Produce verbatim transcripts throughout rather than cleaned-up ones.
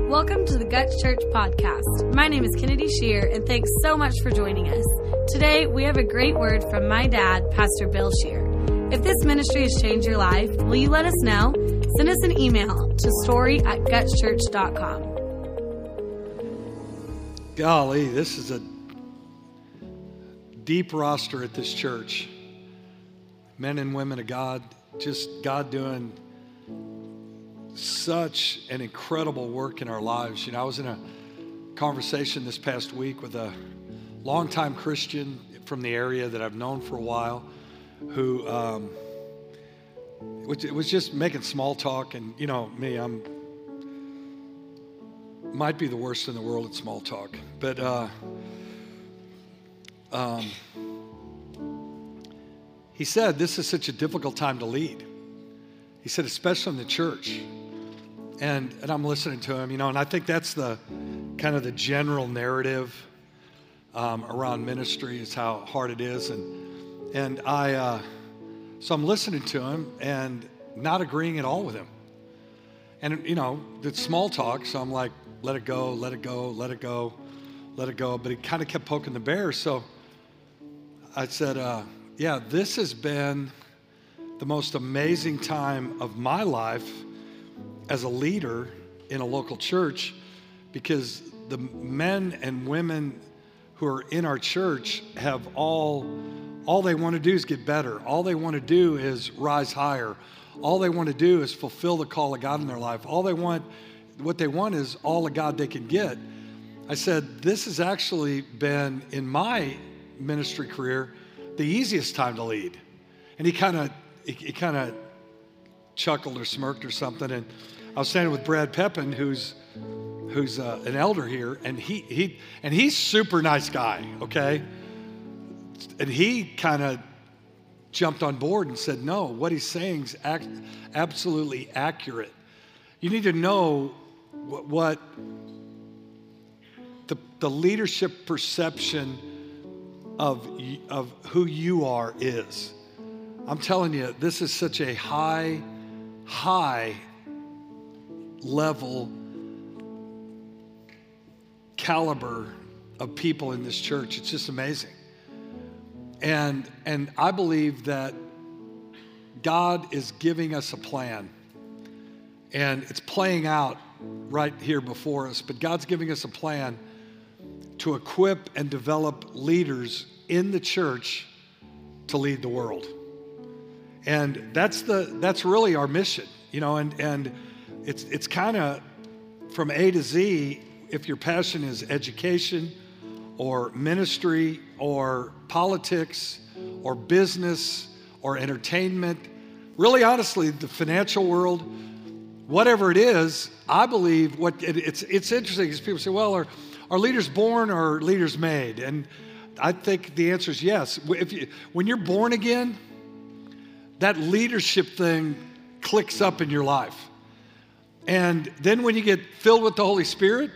Welcome to the Guts Church podcast. My name is Kennedy Shear, and thanks so much for joining us. Today, we have a great word from my dad, Pastor Bill Shear. If this ministry has changed your life, will you let us know? Send us an email to story at guts church dot com. Golly, this is a deep roster at this church. Men and women of God, just God doing such an incredible work in our lives. You know, I was in a conversation this past week with a longtime Christian from the area that I've known for a while, who um, which, it was just making small talk. And you know me, I'm might be the worst in the world at small talk. But uh, um, he said, this is such a difficult time to lead. He said, especially in the church. And and I'm listening to him, you know, and I think that's the kind of the general narrative um, around ministry is how hard it is. And and I, uh, so I'm listening to him and not agreeing at all with him. And, you know, it's small talk, so I'm like, let it go, let it go, let it go, let it go. But he kind of kept poking the bear. So I said, uh, yeah, this has been the most amazing time of my life as a leader in a local church, because the men and women who are in our church have all, all they want to do is get better. All they want to do is rise higher. All they want to do is fulfill the call of God in their life. All they want, what they want is all the God they can get. I said, this has actually been, in my ministry career, the easiest time to lead. And he kind of, he, he kind of chuckled or smirked or something. And I was standing with Brad Pepin, who's who's uh, an elder here, and he he and he's super nice guy, okay? And he kind of jumped on board and said, no, what he's saying is ac- absolutely accurate. You need to know what, what the the leadership perception of of who you are is. I'm telling you, this is such a high, high level caliber of people in this church. It's just amazing. And and I believe that God is giving us a plan. And it's playing out right here before us. But God's giving us a plan to equip and develop leaders in the church to lead the world. And that's the that's really our mission, you know, and, and it's it's kind of from A to Z. If your passion is education or ministry or politics or business or entertainment, really honestly, the financial world, whatever it is, I believe what it, it's it's interesting because people say, well, are, are leaders born or are leaders made? And I think the answer is yes. If you, when you're born again, that leadership thing clicks up in your life. And then when you get filled with the Holy Spirit,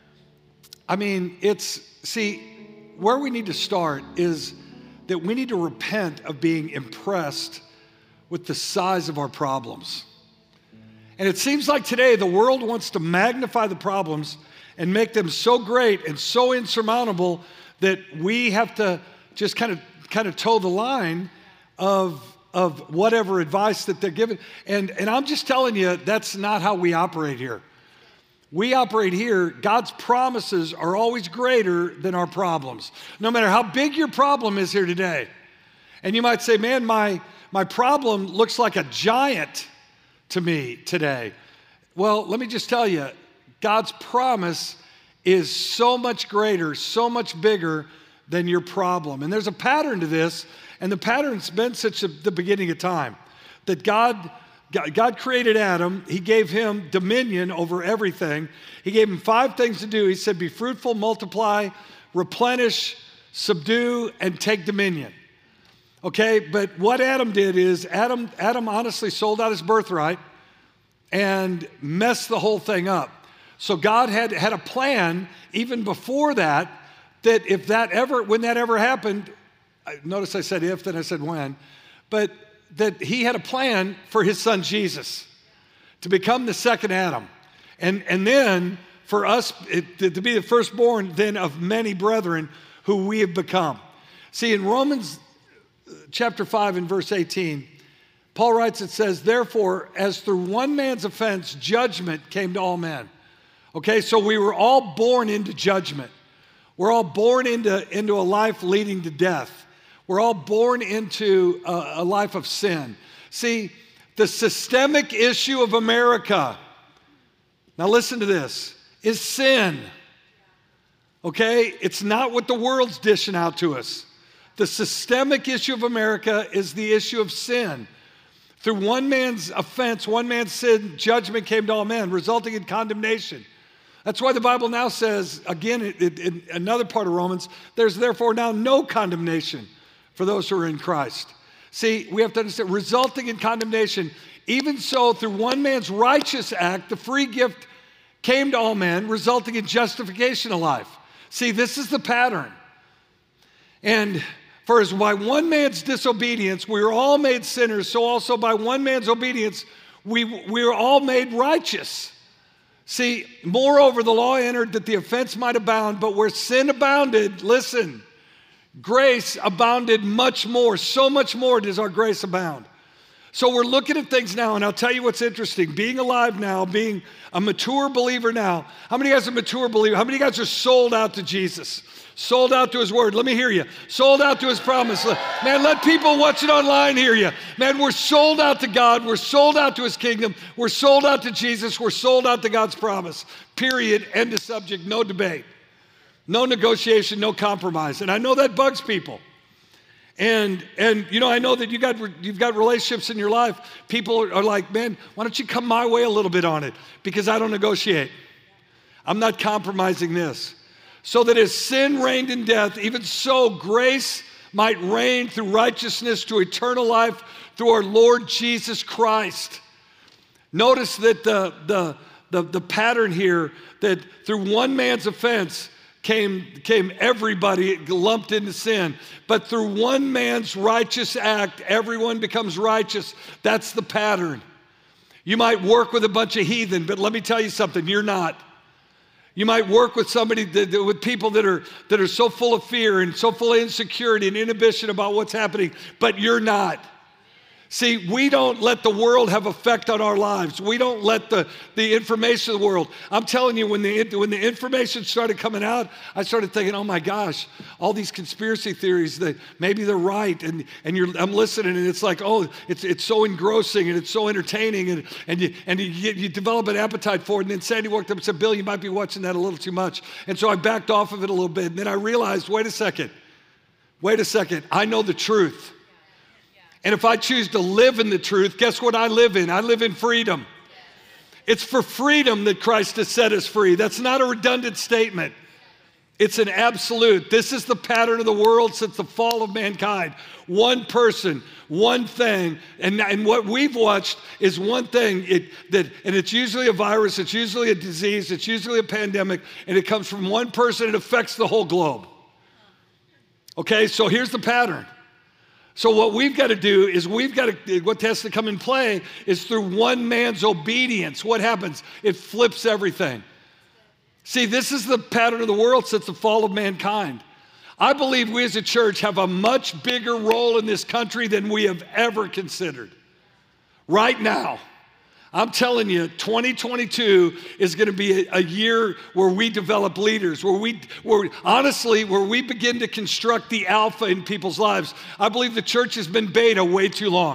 I mean, it's, see, where we need to start is that we need to repent of being impressed with the size of our problems. And it seems like today the world wants to magnify the problems and make them so great and so insurmountable that we have to just kind of kind of toe the line of of whatever advice that they're given. And, and I'm just telling you, that's not how we operate here. We operate here, God's promises are always greater than our problems. No matter how big your problem is here today. And you might say, man, my, my problem looks like a giant to me today. Well, let me just tell you, God's promise is so much greater, so much bigger than your problem. And there's a pattern to this. And the pattern's been since the beginning of time, that God, God created Adam. He gave him dominion over everything. He gave him five things to do. He said, be fruitful, multiply, replenish, subdue, and take dominion. Okay, but what Adam did is Adam, Adam honestly sold out his birthright and messed the whole thing up. So God had, had a plan even before that, that if that ever, when that ever happened, notice I said if, then I said when, but that he had a plan for his son Jesus to become the second Adam. And, and then for us it, to be the firstborn then of many brethren who we have become. See, in Romans chapter five and verse eighteen, Paul writes, it says, therefore, as through one man's offense, judgment came to all men. Okay, so we were all born into judgment. We're all born into, into a life leading to death. We're all born into a, a life of sin. See, the systemic issue of America, now listen to this, is sin. Okay, it's not what the world's dishing out to us. The systemic issue of America is the issue of sin. Through one man's offense, one man's sin, judgment came to all men, resulting in condemnation. That's why the Bible now says, again, in, in another part of Romans, there's therefore now no condemnation for those who are in Christ. See, we have to understand, resulting in condemnation, even so, through one man's righteous act, the free gift came to all men, resulting in justification of life. See, this is the pattern. And for as by one man's disobedience, we were all made sinners, so also by one man's obedience, we, we were all made righteous. See, moreover, the law entered that the offense might abound, but where sin abounded, listen, grace abounded much more. So much more does our grace abound. So we're looking at things now, and I'll tell you what's interesting. Being alive now, being a mature believer now. How many of you guys are mature believer? How many of you guys are sold out to Jesus? Sold out to his word. Let me hear you. Sold out to his promise. Man, let people watching online hear you. Man, we're sold out to God. We're sold out to his kingdom. We're sold out to Jesus. We're sold out to God's promise. Period. End of subject. No debate. No negotiation. No compromise. And I know that bugs people. And, and you know, I know that you got, you've got relationships in your life. People are like, man, why don't you come my way a little bit on it? Because I don't negotiate. I'm not compromising this. So that as sin reigned in death, even so grace might reign through righteousness to eternal life through our Lord Jesus Christ. Notice that the, the, the, the pattern here, that through one man's offense came, came everybody lumped into sin. But through one man's righteous act, everyone becomes righteous. That's the pattern. You might work with a bunch of heathen, but let me tell you something, you're not. You might work with somebody, that, with people that are, that are so full of fear and so full of insecurity and inhibition about what's happening, but you're not. See, we don't let the world have effect on our lives. We don't let the, the information of the world. I'm telling you, when the, when the information started coming out, I started thinking, oh my gosh, all these conspiracy theories, that maybe they're right. And, and you're, I'm listening, and it's like, oh, it's, it's so engrossing, and it's so entertaining, and, and, you, and you, you develop an appetite for it. And then Sandy walked up and said, Bill, you might be watching that a little too much. And so I backed off of it a little bit. And then I realized, wait a second, wait a second, I know the truth. And if I choose to live in the truth, guess what I live in? I live in freedom. It's for freedom that Christ has set us free. That's not a redundant statement. It's an absolute. This is the pattern of the world since the fall of mankind. One person, one thing. And, and what we've watched is one thing, it, that, and it's usually a virus, it's usually a disease, it's usually a pandemic, and it comes from one person, it affects the whole globe. Okay, so here's the pattern. So what we've got to do is we've got to, what has to come in play is through one man's obedience. What happens? It flips everything. See, this is the pattern of the world since the fall of mankind. I believe we as a church have a much bigger role in this country than we have ever considered. Right now, I'm telling you, twenty twenty-two is going to be a, a year where we develop leaders, where we, where honestly, where we begin to construct the alpha in people's lives. I believe the church has been beta way too long.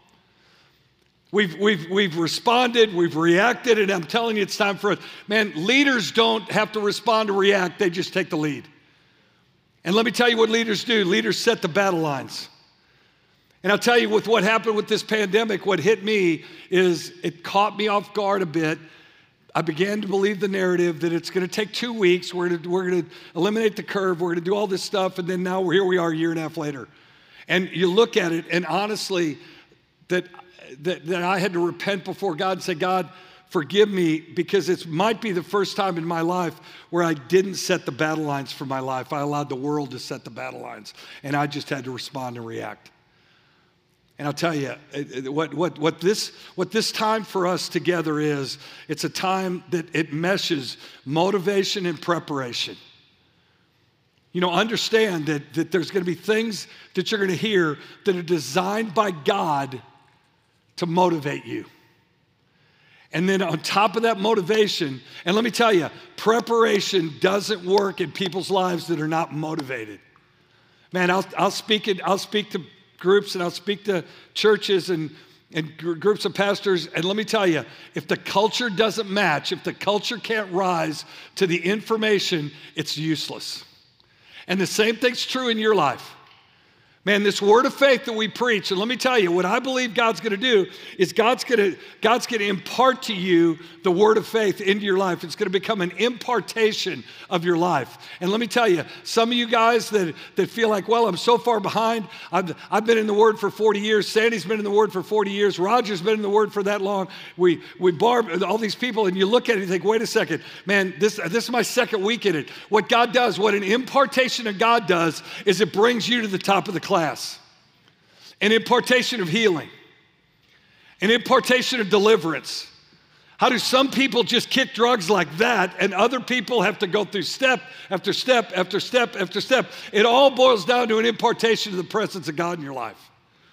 We've, we've, we've responded, we've reacted, and I'm telling you, it's time for it. Man, leaders don't have to respond or react, they just take the lead. And let me tell you what leaders do. Leaders set the battle lines. And I'll tell you, with what happened with this pandemic, what hit me is it caught me off guard a bit. I began to believe the narrative that it's going to take two weeks. We're going to, we're going to eliminate the curve. We're going to do all this stuff. And then now we're, here we are a year and a half later. And you look at it, and honestly, that, that, that I had to repent before God and say, God, forgive me, because it might be the first time in my life where I didn't set the battle lines for my life. I allowed the world to set the battle lines, and I just had to respond and react. And I'll tell you, what, what, what, this, what this time for us together is, it's a time that it meshes motivation and preparation. You know, understand that, that there's going to be things that you're going to hear that are designed by God to motivate you. And then on top of that motivation, and let me tell you, preparation doesn't work in people's lives that are not motivated. Man, I'll, I'll speak it, I'll speak to groups and I'll speak to churches and, and gr- groups of pastors. And let me tell you, if the culture doesn't match, if the culture can't rise to the information, it's useless. And the same thing's true in your life. Man, this word of faith that we preach, and let me tell you, what I believe God's going to do is God's going to God's going to impart to you the word of faith into your life. It's going to become an impartation of your life. And let me tell you, some of you guys that, that feel like, well, I'm so far behind. I've, I've been in the word for forty years. Sandy's been in the word for forty years. Roger's been in the word for that long. We, we Barb, all these people, and you look at it and you think, wait a second, man, this, this is my second week in it. What God does, what an impartation of God does, is it brings you to the top of the class. Class, an impartation of healing, an impartation of deliverance. How do some people just kick drugs like that and other people have to go through step after step after step after step? It all boils down to an impartation of the presence of God in your life.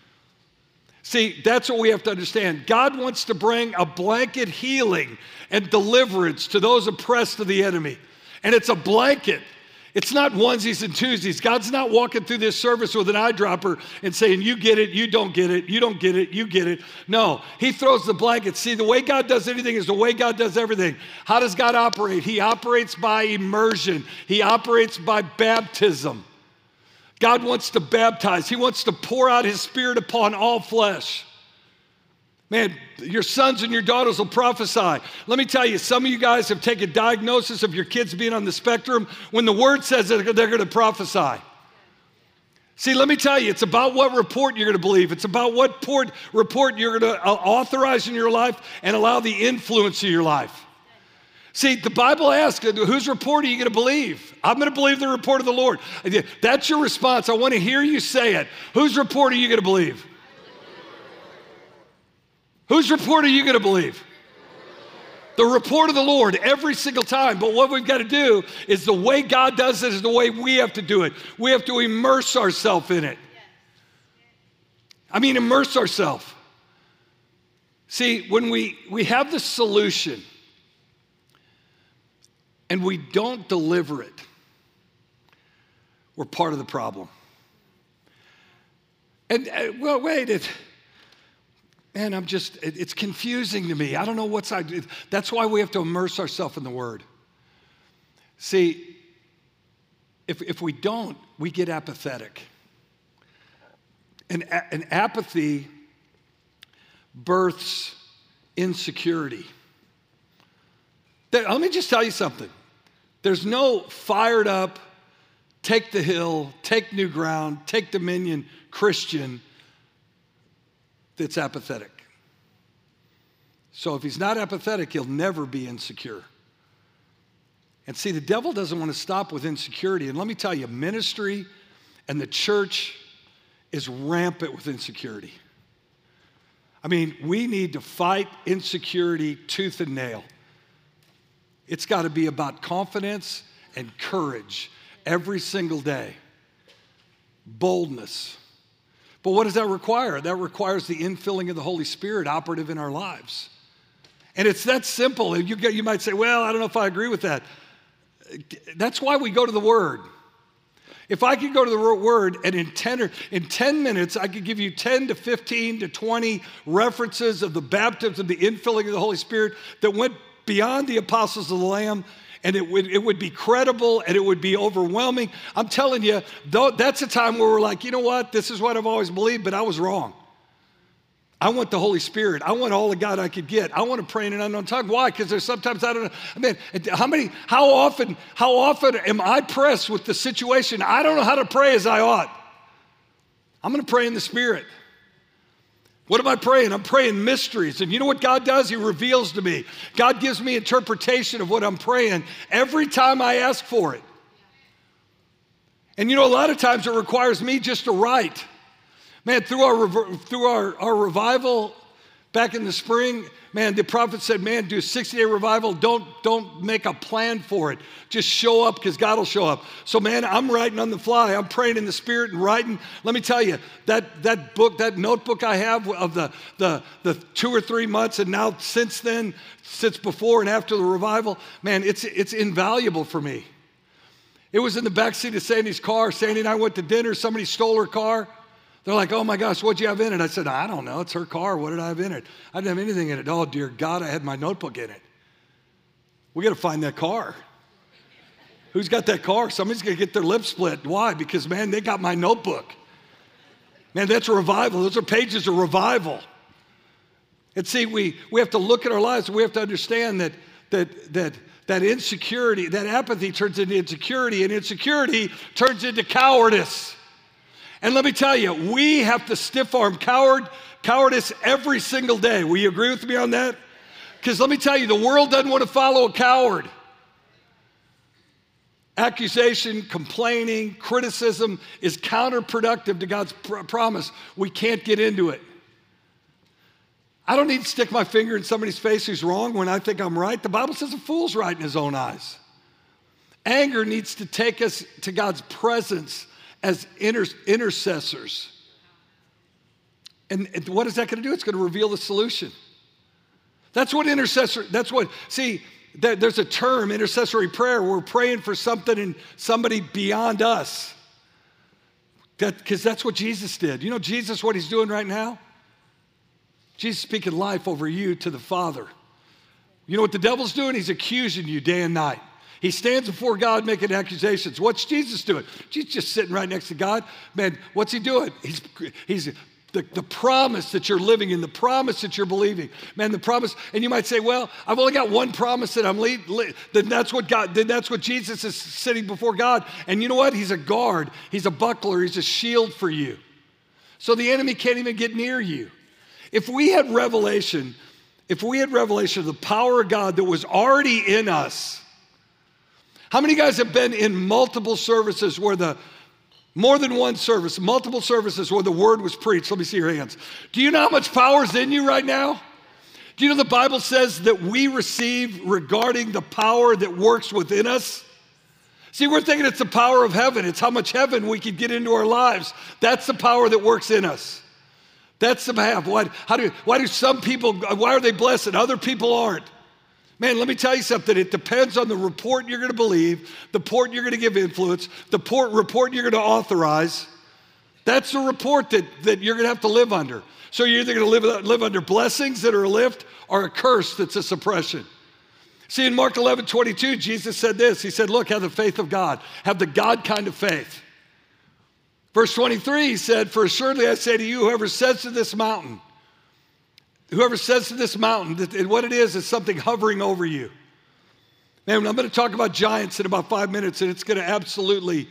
See, that's what we have to understand. God wants to bring a blanket healing and deliverance to those oppressed of the enemy. And it's a blanket. It's not onesies and twosies. God's not walking through this service with an eyedropper and saying, you get it, you don't get it, you don't get it, you get it. No, he throws the blanket. See, the way God does anything is the way God does everything. How does God operate? He operates by immersion. He operates by baptism. God wants to baptize. He wants to pour out his spirit upon all flesh. Man, your sons and your daughters will prophesy. Let me tell you, some of you guys have taken diagnosis of your kids being on the spectrum when the word says that they're going to prophesy. See, let me tell you, it's about what report you're going to believe. It's about what port, report you're going to authorize in your life and allow the influence of your life. See, the Bible asks, whose report are you going to believe? I'm going to believe the report of the Lord. That's your response. I want to hear you say it. Whose report are you going to believe? Whose report are you going to believe? The report of the Lord every single time. But what we've got to do is the way God does it is the way we have to do it. We have to immerse ourselves in it. I mean, immerse ourselves. See, when we, we have the solution and we don't deliver it, we're part of the problem. And, uh, well, wait, it... Man, I'm just, it's confusing to me. I don't know what's, I, that's why we have to immerse ourselves in the Word. See, if, if we don't, we get apathetic. And, and apathy births insecurity. Let me just tell you something. There's no fired up, take the hill, take new ground, take dominion Christian that's apathetic. So if he's not apathetic, he'll never be insecure. And see, the devil doesn't want to stop with insecurity. And let me tell you, ministry and the church is rampant with insecurity. I mean, we need to fight insecurity tooth and nail. It's got to be about confidence and courage every single day. Boldness. But what does that require? That requires the infilling of the Holy Spirit operative in our lives. And it's that simple. You, get, you might say, well, I don't know if I agree with that. That's why we go to the Word. If I could go to the Word and in ten, or, in ten minutes, I could give you ten to fifteen to twenty references of the baptism, of the infilling of the Holy Spirit that went beyond the apostles of the Lamb, and it would, it would be credible and it would be overwhelming. I'm telling you, though, that's a time where we're like, you know what? This is what I've always believed, but I was wrong. I want the Holy Spirit. I want all the God I could get. I want to pray in an unknown tongue. Why? Because there's sometimes I don't know. I mean, how many, how often, how often am I pressed with the situation? I don't know how to pray as I ought. I'm going to pray in the Spirit. What am I praying? I'm praying mysteries. And you know what God does? He reveals to me. God gives me interpretation of what I'm praying every time I ask for it. And you know, a lot of times it requires me just to write. Man, through our, rev- through our, our revival back in the spring, man, the prophet said, man, do a sixty-day revival. Don't, don't make a plan for it. Just show up because God will show up. So, man, I'm writing on the fly. I'm praying in the Spirit and writing. Let me tell you, that, that book, that notebook I have of the, the, the two or three months, and now since then, since before and after the revival, man, it's, it's invaluable for me. It was in the backseat of Sandy's car. Sandy and I went to dinner. Somebody stole her car. They're like, oh my gosh, what'd you have in it? I said, I don't know. It's her car. What did I have in it? I didn't have anything in it. Oh, dear God, I had my notebook in it. We got to find that car. Who's got that car? Somebody's going to get their lip split. Why? Because, man, they got my notebook. Man, that's a revival. Those are pages of revival. And see, we, we have to look at our lives. We have to understand that, that, that, that insecurity, that apathy turns into insecurity, and insecurity turns into cowardice. And let me tell you, we have to stiff-arm coward, cowardice every single day. Will you agree with me on that? Because let me tell you, the world doesn't want to follow a coward. Accusation, complaining, criticism is counterproductive to God's pr- promise. We can't get into it. I don't need to stick my finger in somebody's face who's wrong when I think I'm right. The Bible says a fool's right in his own eyes. Anger needs to take us to God's presence as inter- intercessors. And, and what is that going to do? It's going to reveal the solution. That's what intercessor, that's what, see, there, there's a term, intercessory prayer. We're praying for something and somebody beyond us. That, because that's what Jesus did. You know Jesus, what he's doing right now? Jesus speaking life over you to the Father. You know what the devil's doing? He's accusing you day and night. He stands before God making accusations. What's Jesus doing? Jesus just sitting right next to God. Man, what's he doing? He's, he's the, the promise that you're living in, the promise that you're believing. Man, the promise, and you might say, well, I've only got one promise that I'm lead, lead, then that's what God, then that's what Jesus is sitting before God. And you know what? He's a guard. He's a buckler. He's a shield for you. So the enemy can't even get near you. If we had revelation, if we had revelation of the power of God that was already in us, how many guys have been in multiple services where the, more than one service, multiple services where the word was preached? Let me see your hands. Do you know how much power is in you right now? Do you know the Bible says that we receive regarding the power that works within us? See, we're thinking it's the power of heaven. It's how much heaven we can get into our lives. That's the power that works in us. That's the path. Why, how do, why do some people, why are they blessed and other people aren't? Man, let me tell you something. It depends on the report you're going to believe, the report you're going to give influence, the report, report you're going to authorize. That's the report that, that you're going to have to live under. So you're either going to live, live under blessings that are a lift or a curse that's a suppression. See, in Mark eleven twenty-two, Jesus said this. He said, look, have the faith of God. Have the God kind of faith. Verse twenty-three, he said, for assuredly I say to you, whoever says to this mountain, Whoever says to this mountain, that what it is is something hovering over you. Man, I'm going to talk about giants in about five minutes, and it's going to absolutely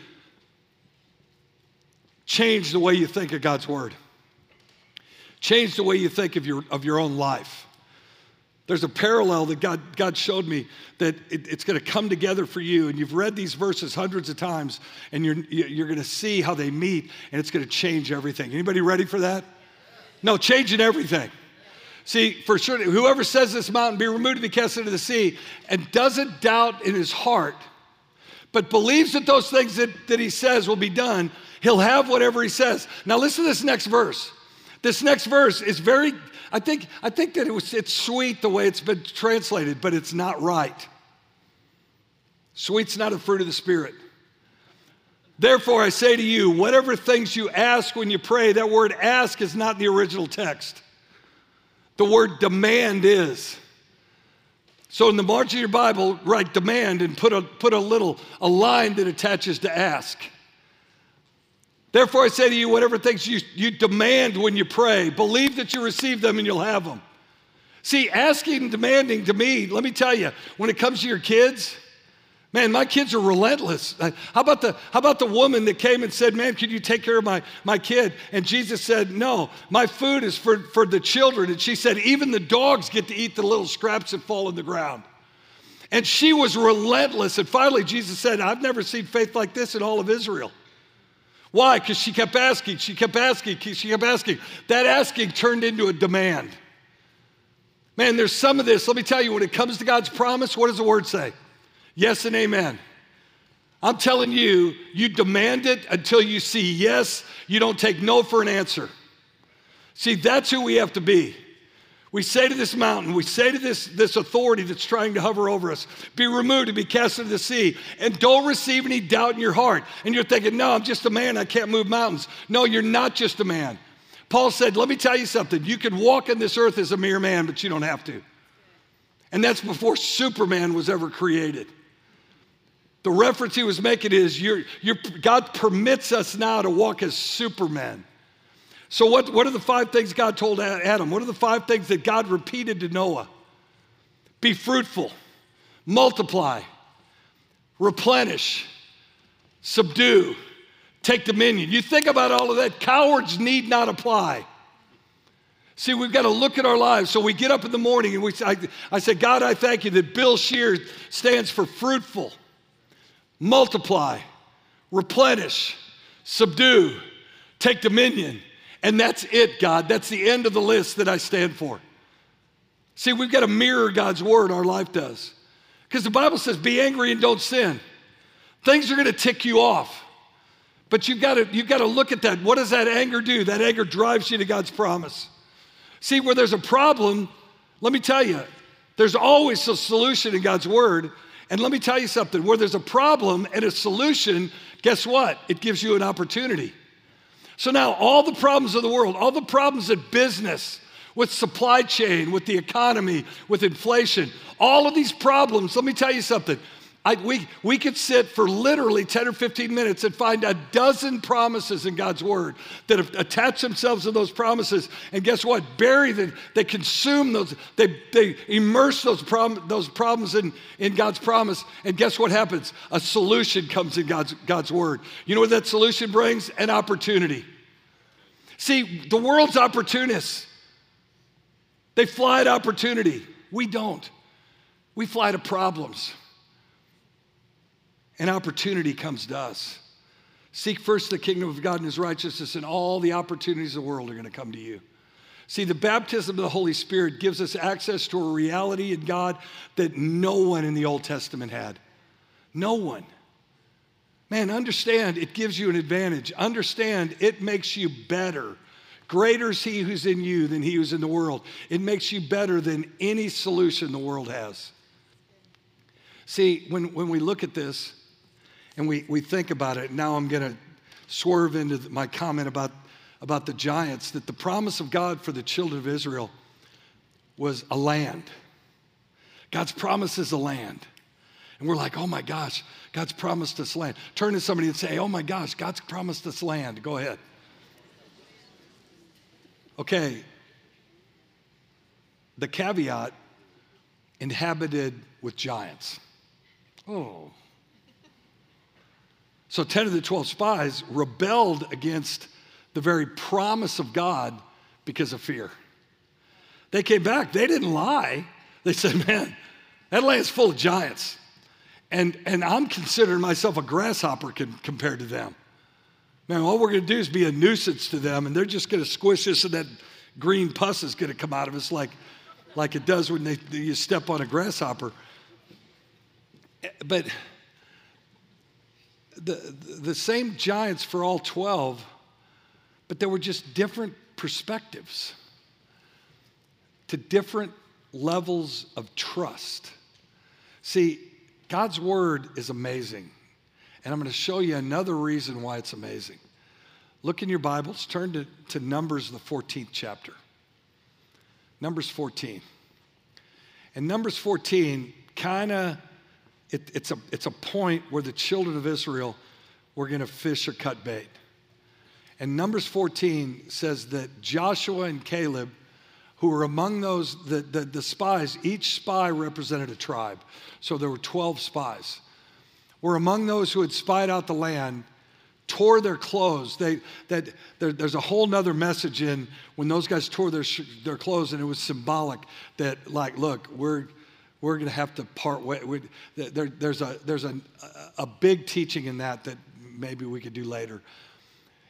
change the way you think of God's word. Change the way you think of your, of your own life. There's a parallel that God, God showed me that it, it's going to come together for you, and you've read these verses hundreds of times, and you're, you're going to see how they meet, and it's going to change everything. Anybody ready for that? No, changing everything. See, for sure, whoever says this mountain be removed and be cast into the sea and doesn't doubt in his heart, but believes that those things that, that he says will be done, he'll have whatever he says. Now listen to this next verse. This next verse is very, I think, I think that it was, it's sweet the way it's been translated, but it's not right. Sweet's not a fruit of the Spirit. Therefore, I say to you, whatever things you ask when you pray, that word ask is not the original text. The word demand is. So in the margin of your Bible, write demand and put a, put a little, a line that attaches to ask. Therefore I say to you, whatever things you, you demand when you pray, believe that you receive them and you'll have them. See, asking and demanding to me, let me tell you, when it comes to your kids, man, my kids are relentless. How about the, how about the woman that came and said, man, could you take care of my, my kid? And Jesus said, no, my food is for, for the children. And she said, even the dogs get to eat the little scraps that fall on the ground. And she was relentless. And finally, Jesus said, I've never seen faith like this in all of Israel. Why? Because she kept asking, she kept asking, she kept asking. That asking turned into a demand. Man, there's some of this. Let me tell you, when it comes to God's promise, what does the word say? Yes and amen. I'm telling you, you demand it until you see yes. You don't take no for an answer. See, that's who we have to be. We say to this mountain, we say to this, this authority that's trying to hover over us, be removed and be cast into the sea, and don't receive any doubt in your heart. And you're thinking, no, I'm just a man, I can't move mountains. No, you're not just a man. Paul said, let me tell you something. You can walk on this earth as a mere man, but you don't have to. And that's before Superman was ever created. The reference he was making is you're, you're, God permits us now to walk as Supermen. So what, what are the five things God told Adam? What are the five things that God repeated to Noah? Be fruitful, multiply, replenish, subdue, take dominion. You think about all of that, cowards need not apply. See, we've got to look at our lives. So we get up in the morning and we I, I say, God, I thank you that Bill Scheer stands for fruitful, multiply, replenish, subdue, take dominion. And that's it, God. That's the end of the list that I stand for. See, we've got to mirror God's word, our life does. Because the Bible says, be angry and don't sin. Things are going to tick you off. But you've got to, you've got to look at that. What does that anger do? That anger drives you to God's promise. See, where there's a problem, let me tell you, there's always a solution in God's word. And let me tell you something, where there's a problem and a solution, guess what? It gives you an opportunity. So now all the problems of the world, all the problems in business, with supply chain, with the economy, with inflation, all of these problems, let me tell you something. I, we, we could sit for literally ten or fifteen minutes and find a dozen promises in God's word that have attached themselves to those promises. And guess what? Bury them. They consume those. They, they immerse those, prom, those problems in, in God's promise. And guess what happens? A solution comes in God's, God's word. You know what that solution brings? An opportunity. See, the world's opportunists. They fly at opportunity. We don't. We fly to problems. And opportunity comes to us. Seek first the kingdom of God and his righteousness, and all the opportunities of the world are going to come to you. See, the baptism of the Holy Spirit gives us access to a reality in God that no one in the Old Testament had. No one. Man, understand, it gives you an advantage. Understand, it makes you better. Greater is he who's in you than he who's in the world. It makes you better than any solution the world has. See, when, when we look at this, and we, we think about it, now I'm going to swerve into my comment about, about the giants, that the promise of God for the children of Israel was a land. God's promise is a land. And we're like, oh my gosh, God's promised us land. Turn to somebody and say, oh my gosh, God's promised us land. Go ahead. Okay. The caveat, inhabited with giants. Oh. So ten of the twelve spies rebelled against the very promise of God because of fear. They came back. They didn't lie. They said, man, that land's full of giants. And, and I'm considering myself a grasshopper con- compared to them. Man, all we're going to do is be a nuisance to them, and they're just going to squish us, and that green pus is going to come out of us like, like it does when they, you step on a grasshopper. But the, the same giants for all twelve, but there were just different perspectives to different levels of trust. See, God's word is amazing. And I'm going to show you another reason why it's amazing. Look in your Bibles, turn to, to Numbers, the fourteenth chapter. Numbers fourteen. And Numbers fourteen kind of, it, it's, a, it's a point where the children of Israel were going to fish or cut bait. And Numbers fourteen says that Joshua and Caleb, who were among those, the, the, the spies, each spy represented a tribe. So there were twelve spies. Were among those who had spied out the land, tore their clothes. They, that, there, there's a whole nother message in when those guys tore their, their clothes, and it was symbolic that, like, look, we're, we're going to have to part way. We, there, there's a, there's a, a big teaching in that that maybe we could do later.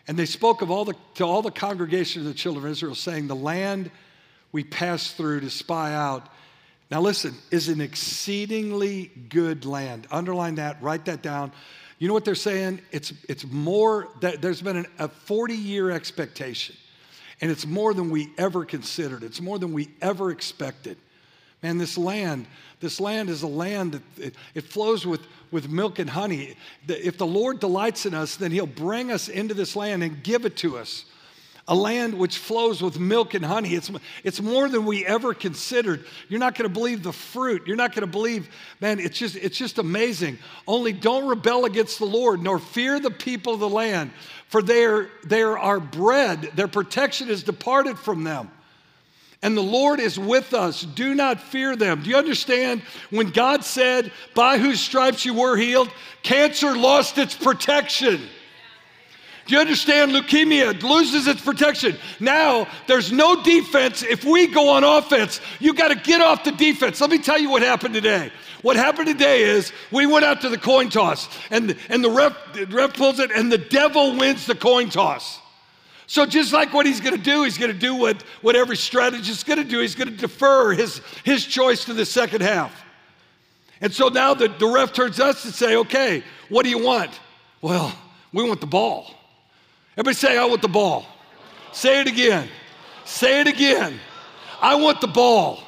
And they spoke of all the, to all the congregation of the children of Israel, saying, the land we passed through to spy out, now listen, is an exceedingly good land. Underline that, write that down. You know what they're saying? It's, it's more, that there's been an, a forty-year expectation, and it's more than we ever considered. It's more than we ever expected. Man, this land, this land is a land that it, it flows with, with milk and honey. If the Lord delights in us, then he'll bring us into this land and give it to us. A land which flows with milk and honey. It's, it's more than we ever considered. You're not going to believe the fruit. You're not going to believe, man, it's just, it's just amazing. Only don't rebel against the Lord, nor fear the people of the land, for they are, they are our bread. Their protection is departed from them. And the Lord is with us. Do not fear them. Do you understand? When God said, by whose stripes you were healed, cancer lost its protection. Do you understand? Leukemia loses its protection. Now, there's no defense. If we go on offense, you got to get off the defense. Let me tell you what happened today. What happened today is we went out to the coin toss, and, and the ref, the ref pulls it, and the devil wins the coin toss. So just like what he's going to do, he's going to do what, what every strategist is going to do. He's going to defer his, his choice to the second half. And so now the, the ref turns to us and say, okay, what do you want? Well, we want the ball. Everybody say, I want the ball. Say it again. Say it again. I want the ball.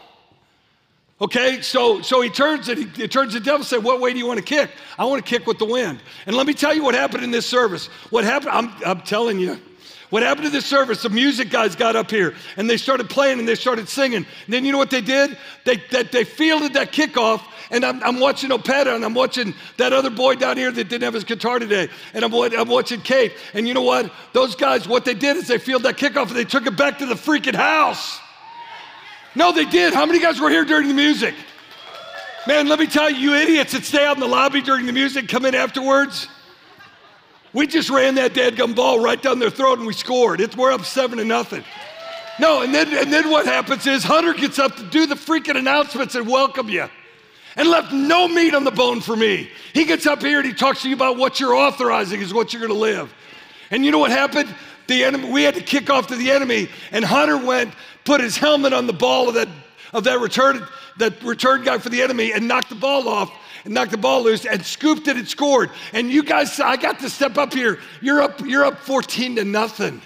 Okay, so so he turns and he, he turns to the devil and says, what way do you want to kick? I want to kick with the wind. And let me tell you what happened in this service. What happened, I'm, I'm telling you, what happened to this service, the music guys got up here and they started playing and they started singing. And then you know what they did? They, that, they fielded that kickoff. And I'm, I'm watching Opeta, and I'm watching that other boy down here that didn't have his guitar today. And I'm, I'm watching Kate. And you know what? Those guys, what they did is they fielded that kickoff, and they took it back to the freaking house. No, they did. How many guys were here during the music? Man, let me tell you, you idiots that stay out in the lobby during the music, come in afterwards. We just ran that dadgum ball right down their throat, and we scored. It's, we're up seven to nothing. No, and then, and then what happens is Hunter gets up to do the freaking announcements and welcome you. And left no meat on the bone for me. He gets up here and he talks to you about what you're authorizing is what you're gonna live. And you know what happened? The enemy, we had to kick off to the enemy, and Hunter went, put his helmet on the ball of that, of that return, that return guy for the enemy, and knocked the ball off, and knocked the ball loose, and scooped it and scored. And you guys, I got to step up here. You're up, you're up fourteen to nothing.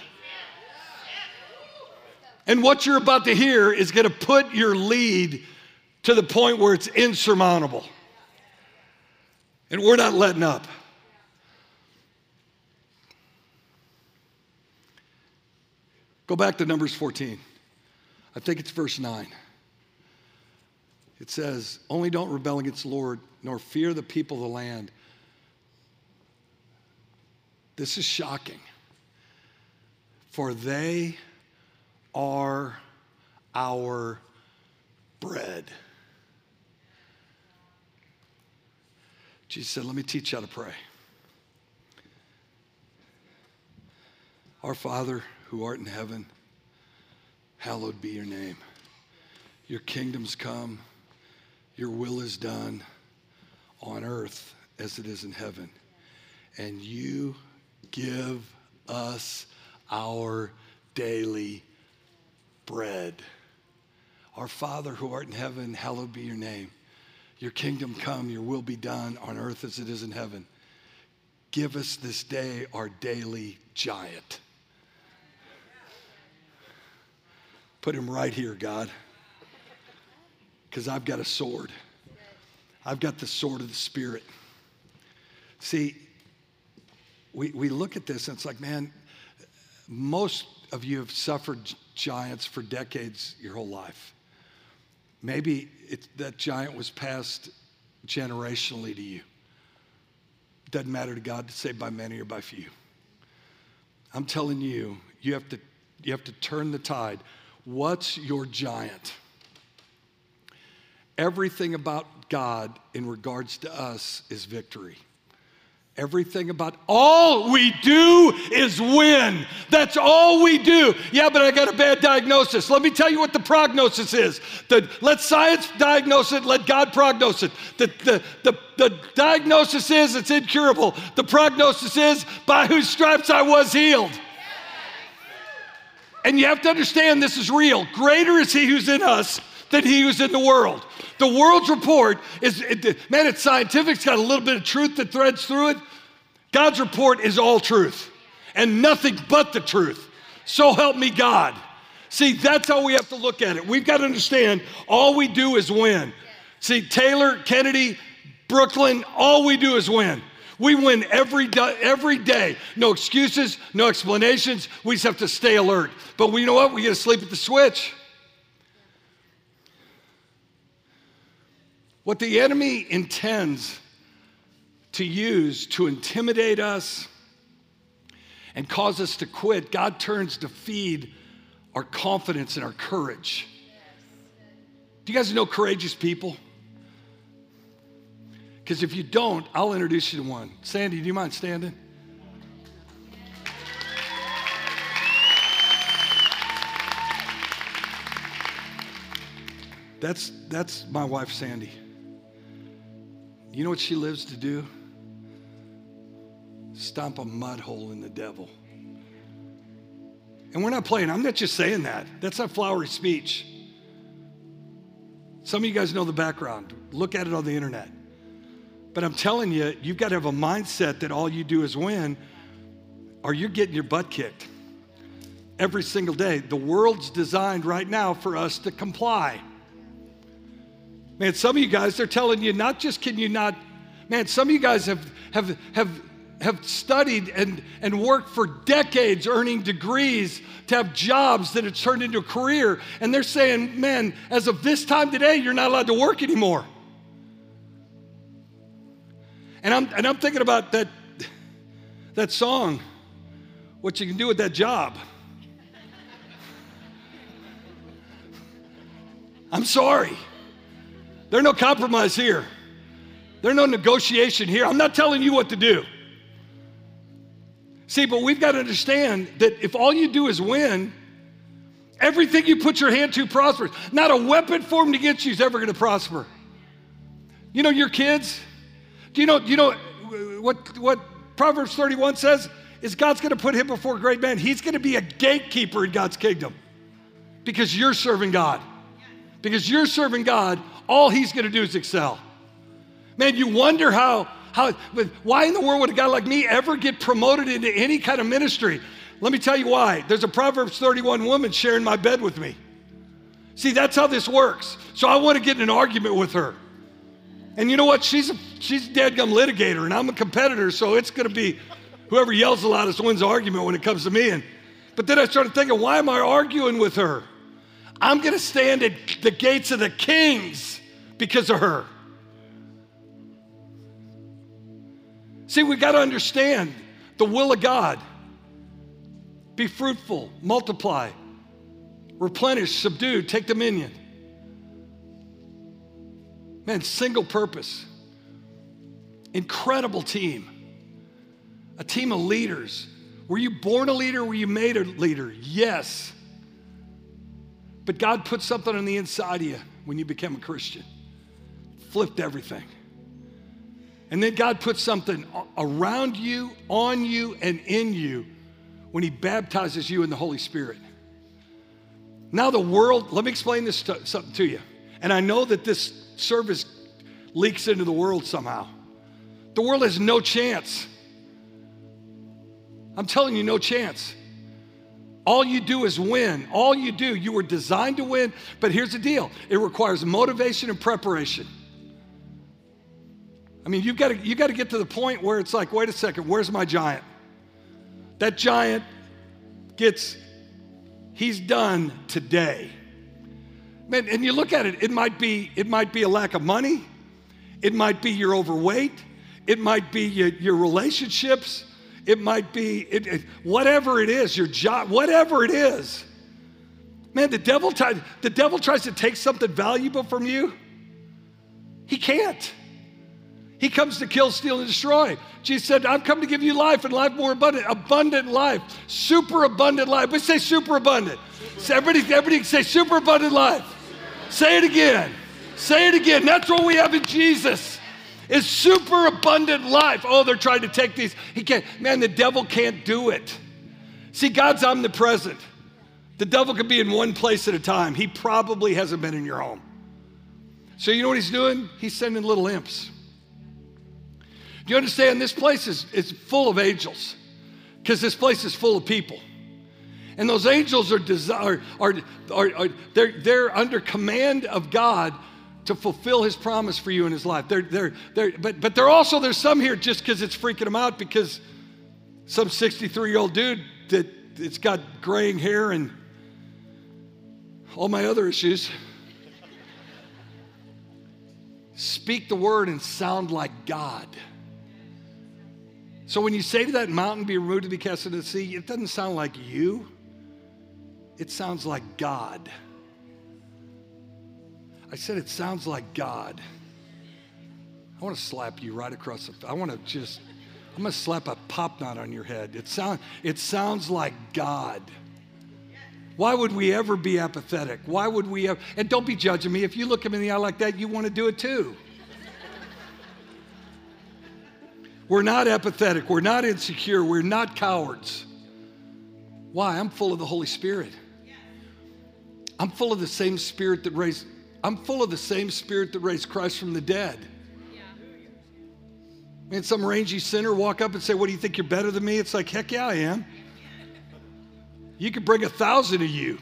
And what you're about to hear is gonna put your lead to the point where it's insurmountable. And we're not letting up. Go back to Numbers fourteen. I think it's verse nine. It says, only don't rebel against the Lord, nor fear the people of the land. This is shocking. For they are our bread. Jesus said, let me teach you how to pray. Our Father who art in heaven, hallowed be your name. Your kingdom's come, your will is done on earth as it is in heaven. And you give us our daily bread. Our Father who art in heaven, hallowed be your name. Your kingdom come, your will be done on earth as it is in heaven. Give us this day our daily giant. Put him right here, God. Because I've got a sword. I've got the sword of the Spirit. See, we, we look at this and it's like, man, most of you have suffered giants for decades your whole life. Maybe it, that giant was passed generationally to you. It doesn't matter to God to say by many or by few. I'm telling you, you have to, you have to turn the tide. What's your giant? Everything about God in regards to us is victory. Everything about, all we do is win. That's all we do. Yeah, but I got a bad diagnosis. Let me tell you what the prognosis is. The, let science diagnose it, let God prognose it. The, the, the, the diagnosis is it's incurable. The prognosis is, by whose stripes I was healed. And you have to understand this is real. Greater is he who's in us than he who's in the world. The world's report is, man, it's scientific. It's got a little bit of truth that threads through it. God's report is all truth and nothing but the truth. So help me God. See, that's how we have to look at it. We've got to understand all we do is win. See, Taylor, Kennedy, Brooklyn, all we do is win. We win every day, every day. No excuses, no explanations. We just have to stay alert. But we, you know what? We got to sleep at the switch. What the enemy intends to use to intimidate us and cause us to quit, God turns to feed our confidence and our courage. Do you guys know courageous people? Because if you don't, I'll introduce you to one. Sandy, do you mind standing? That's, that's my wife, Sandy. You know what she lives to do? Stomp a mud hole in the devil. And we're not playing. I'm not just saying that. That's not flowery speech. Some of you guys know the background. Look at it on the internet. But I'm telling you, you've got to have a mindset that all you do is win, or you're getting your butt kicked every single day. The world's designed right now for us to comply. Man, some of you guys, they're telling you not just can you not, man, some of you guys have have have have studied and, and worked for decades earning degrees to have jobs that have turned into a career. And they're saying, man, as of this time today, you're not allowed to work anymore. And I'm, and I'm thinking about that, that song, What You Can Do With That Job. I'm sorry. There's no compromise here. There's no negotiation here. I'm not telling you what to do. See, but we've got to understand that if all you do is win, everything you put your hand to prospers. Not a weapon formed against you is ever going to prosper. You know your kids? Do you know, do you know what, what Proverbs thirty-one says? Is God's going to put him before great men. He's going to be a gatekeeper in God's kingdom because you're serving God. Because you're serving God, all he's going to do is excel. Man, you wonder how, how, why in the world would a guy like me ever get promoted into any kind of ministry? Let me tell you why. There's a Proverbs thirty-one woman sharing my bed with me. See, that's how this works. So I want to get in an argument with her. And you know what? She's a, she's a dadgum litigator, and I'm a competitor, so it's going to be whoever yells the loudest wins the argument when it comes to me. And, but then I started thinking, why am I arguing with her? I'm going to stand at the gates of the kings because of her. See, we got to understand the will of God. Be fruitful, multiply, replenish, subdue, take dominion. Man, single purpose. Incredible team. A team of leaders. Were you born a leader? Were you made a leader? Yes. But God put something on the inside of you when you became a Christian. Flipped everything. And then God put something around you, on you, and in you when he baptizes you in the Holy Spirit. Now the world, let me explain this to, something to you. And I know that this service leaks into the world somehow. The world has no chance. I'm telling you, no chance. All you do is win. All you do, you were designed to win, but here's the deal. It requires motivation and preparation. I mean, you've got to, you got to get to the point where it's like, wait a second, where's my giant? That giant gets, he's done today. Man, and you look at it, it might be, it might be a lack of money. It might be you're overweight. It might be your, your relationships. It might be, it, it, whatever it is, your job, whatever it is. Man, the devil, t- the devil tries to take something valuable from you. He can't. He comes to kill, steal, and destroy. Jesus said, I've come to give you life and life more abundant. Abundant life. Super abundant life. But say super abundant. So everybody, everybody say super abundant life. Say it again. Say it again. That's what we have in Jesus. Is super abundant life. Oh, they're trying to take these. He can't. Man, the devil can't do it. See, God's omnipresent. The devil could be in one place at a time. He probably hasn't been in your home. So you know what he's doing? He's sending little imps. Do you understand? This place is, is full of angels because this place is full of people. And those angels are, are, are, are, are they're, they're under command of God to fulfill his promise for you in his life. They're, they're, they're, but, but they're also, there's some here just because it's freaking them out because some sixty-three-year-old dude that it's got graying hair and all my other issues. Speak the word and sound like God. So when you say to that mountain, be removed to be cast into the sea, it doesn't sound like you. It sounds like God. I said it sounds like God. I want to slap you right across the, I want to just, I'm going to slap a pop knot on your head. It, sound, it sounds like God. Why would we ever be apathetic? Why would we ever, and don't be judging me. If you look him in the eye like that, you want to do it too. We're not apathetic. We're not insecure. We're not cowards. Why? I'm full of the Holy Spirit. I'm full of the same spirit that raised, I'm full of the same spirit that raised Christ from the dead. Man, some rangy sinner walk up and say, what, do you think you're better than me? It's like, heck yeah, I am. You could bring a thousand of you.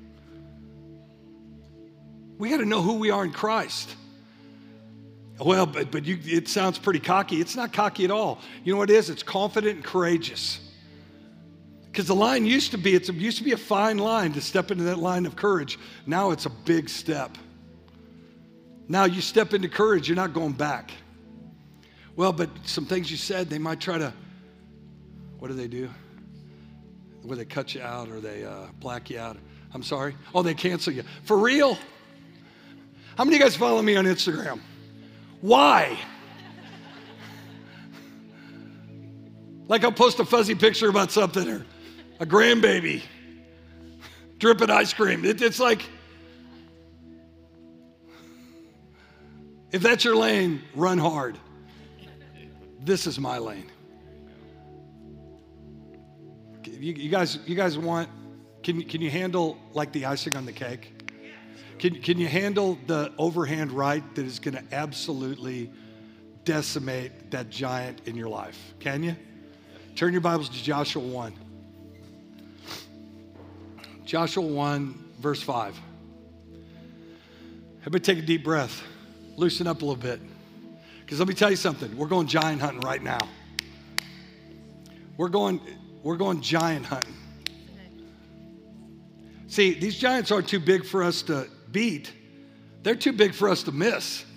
We got to know who we are in Christ. Well, but, but you, it sounds pretty cocky. It's not cocky at all. You know what it is? It's confident and courageous. Because the line used to be, it's, it used to be a fine line to step into that line of courage. Now it's a big step. Now you step into courage, you're not going back. Well, but some things you said, they might try to, what do they do? Where they cut you out or they uh, black you out. I'm sorry. Oh, they cancel you. For real? How many of you guys follow me on Instagram? Why? Like I'll post a fuzzy picture about something or a grandbaby dripping ice cream. It, it's like, if that's your lane, run hard. This is my lane. You, you guys, you guys want? Can can you handle like the icing on the cake? Can can you handle the overhand right that is going to absolutely decimate that giant in your life? Can you? Turn your Bibles to Joshua one. Joshua one, verse five. Everybody take a deep breath. Loosen up a little bit. Because let me tell you something. We're going giant hunting right now. We're going, we're going giant hunting. See, these giants aren't too big for us to beat. They're too big for us to miss.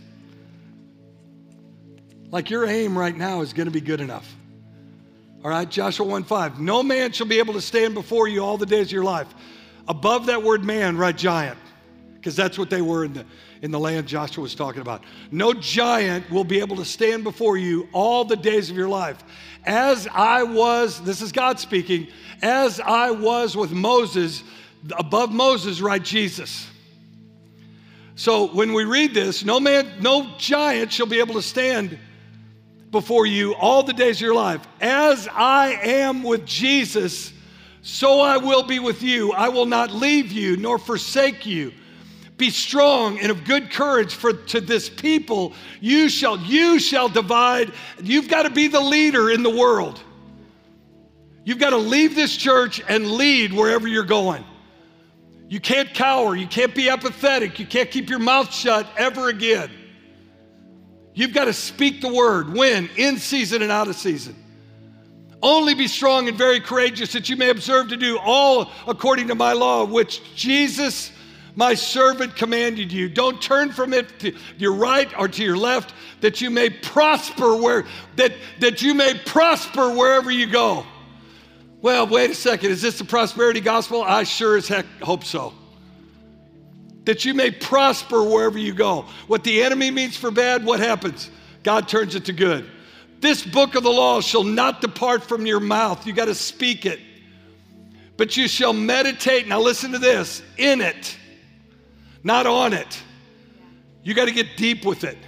Like your aim right now is going to be good enough. All right, Joshua one five. No man shall be able to stand before you all the days of your life. Above that word man, write giant. Because that's what they were in the, in the land Joshua was talking about. No giant will be able to stand before you all the days of your life. As I was, this is God speaking, as I was with Moses, above Moses, write Jesus. So when we read this, no man, no giant shall be able to stand before you all the days of your life. As I am with Jesus, so I will be with you. I will not leave you nor forsake you. Be strong and of good courage, for to this people you shall, you shall divide. You've got to be the leader in the world. You've got to leave this church and lead wherever you're going. You can't cower. You can't be apathetic. You can't keep your mouth shut ever again. You've got to speak the word. When? In season and out of season. Only be strong and very courageous, that you may observe to do all according to my law, which Jesus, my servant, commanded you. Don't turn from it to your right or to your left, that you may prosper where that, that you may prosper wherever you go. Well, wait a second. Is this the prosperity gospel? I sure as heck hope so. That you may prosper wherever you go. What the enemy means for bad, what happens? God turns it to good. This book of the law shall not depart from your mouth. You got to speak it. But you shall meditate, now listen to this, in it, not on it. You got to get deep with it.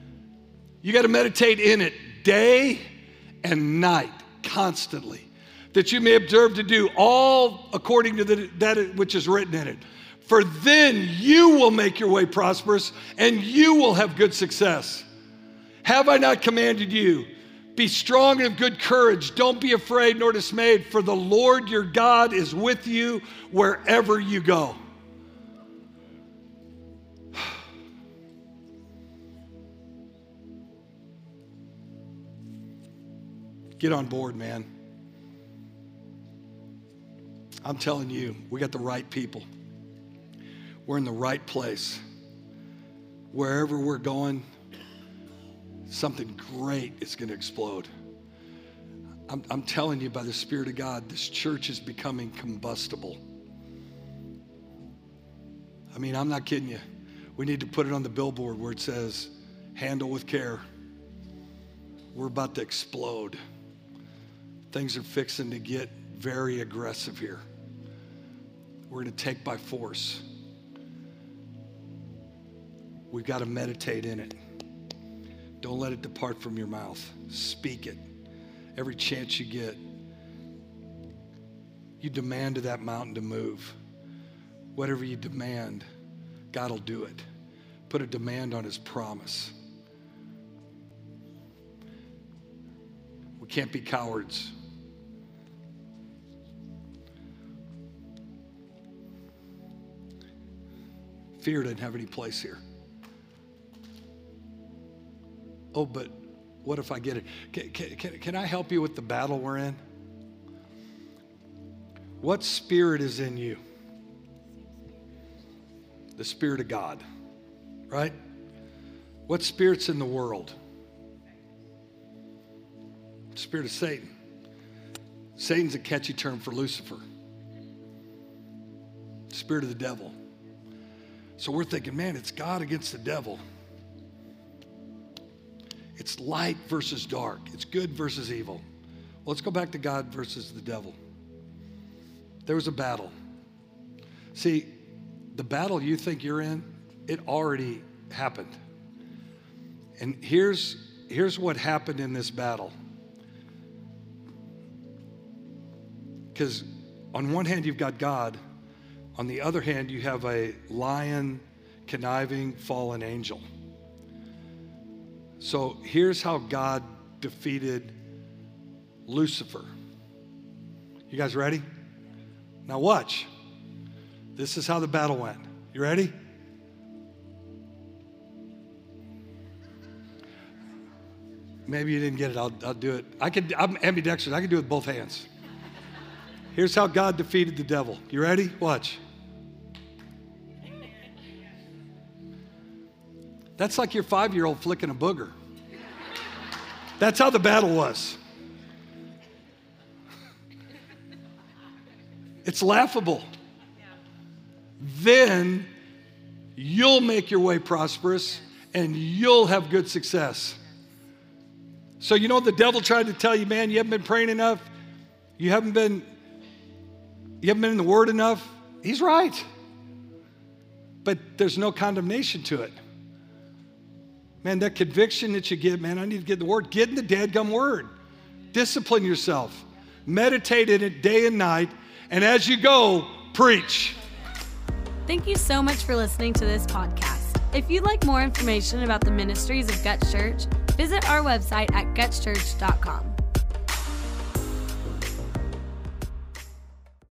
You got to meditate in it day and night, constantly. that you may observe to do all according to the, that which is written in it. For then you will make your way prosperous, and you will have good success. Have I not commanded you? Be strong and of good courage. Don't be afraid nor dismayed, for the Lord your God is with you wherever you go. Get on board, man. I'm telling you, we got the right people. We're in the right place. Wherever we're going, something great is going to explode. I'm, I'm telling you, by the Spirit of God, this church is becoming combustible. I mean, I'm not kidding you. We need to put it on the billboard where it says, handle with care. We're about to explode. Things are fixing to get very aggressive here. We're going to take by force. We've got to meditate in it. Don't let it depart from your mouth. Speak it. Every chance you get, you demand of that mountain to move. Whatever you demand, God will do it. Put a demand on his promise. We can't be cowards. Fear doesn't have any place here. Oh, but what if I get it? Can, can, can I help you with the battle we're in? What spirit is in you? The Spirit of God, right? What spirit's in the world? The spirit of Satan. Satan's a catchy term for Lucifer. The spirit of the devil. So we're thinking, man, it's God against the devil. It's light versus dark. It's good versus evil. Well, let's go back to God versus the devil. There was a battle. See, the battle you think you're in, it already happened. And here's, here's what happened in this battle. Because on one hand, you've got God. On the other hand, you have a lion, conniving, fallen angel. So here's how God defeated Lucifer. You guys ready? Now watch. This is how the battle went. You ready? Maybe you didn't get it. I'll, I'll do it. I could, I'm ambidextrous. I can do it with both hands. Here's how God defeated the devil. You ready? Watch. That's like your five-year-old flicking a booger. That's how the battle was. It's laughable. Then you'll make your way prosperous and you'll have good success. So you know the devil tried to tell you, man, you haven't been praying enough. You haven't been, you haven't been in the Word enough. He's right. But there's no condemnation to it. Man, that conviction that you get, man, I need to get in the Word. Get in the dadgum Word. Discipline yourself. Meditate in it day and night. And as you go, preach. Thank you so much for listening to this podcast. If you'd like more information about the ministries of Guts Church, visit our website at guts church dot com.